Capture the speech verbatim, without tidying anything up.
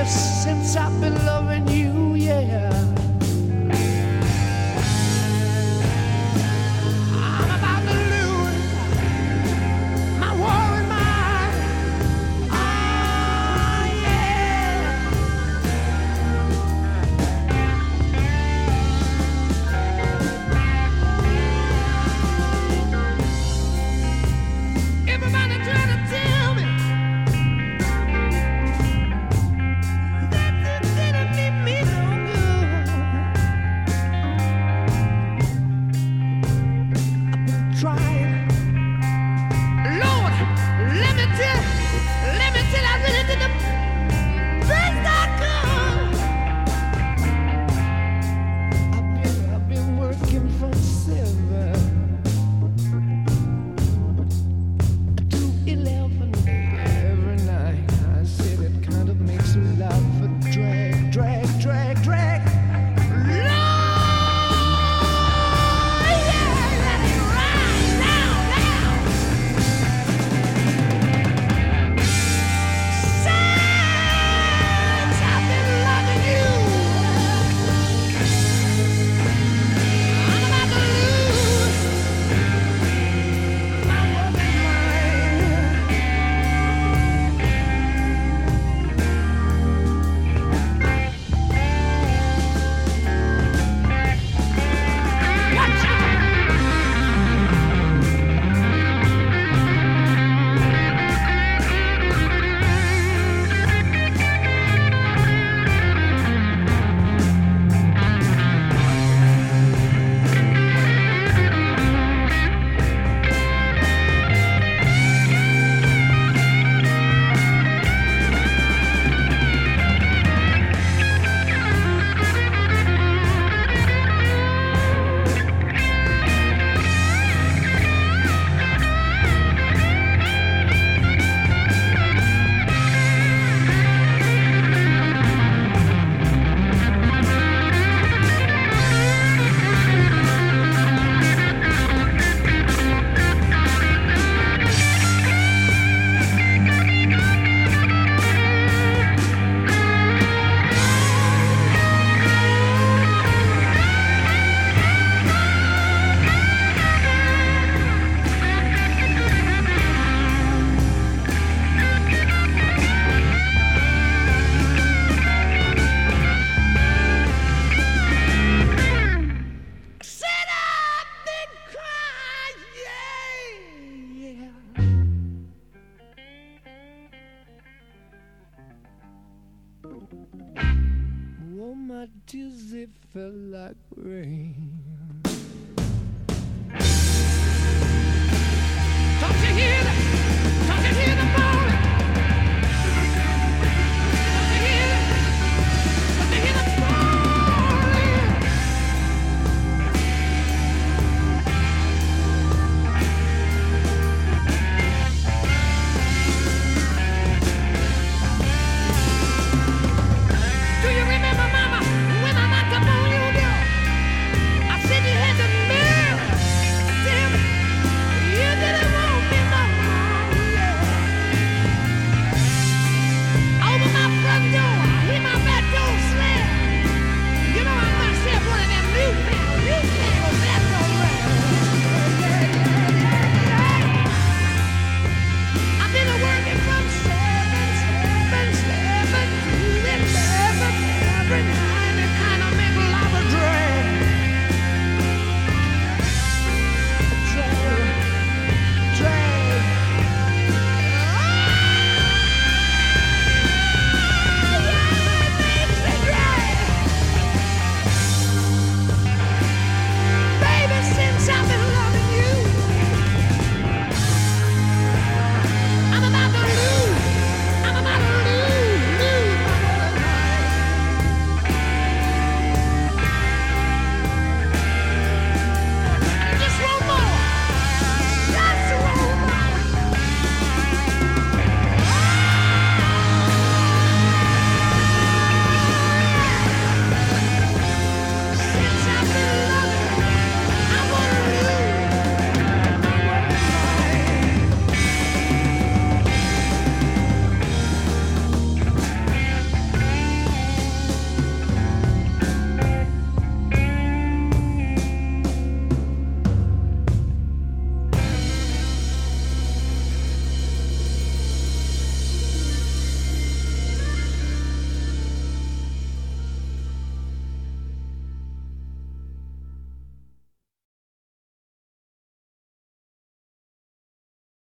since I've been loving you, yeah. I'm about to lose my worried mind. Oh, yeah. Everybody trying to tell me that you didn't leave me no good. I've been trying. Lord, let me tell, let me tell, I really did the best I could. I've been, I've been working from seven to eleven every night. I said it kind of makes a life a drag, drag, drag, drag. Lord, yeah, let it ride now, now. Since I've been loving you, I'm about to lose my working mind. Watch out! Said I've been crying, yeah, yeah. Oh, my tears, they fell like rain.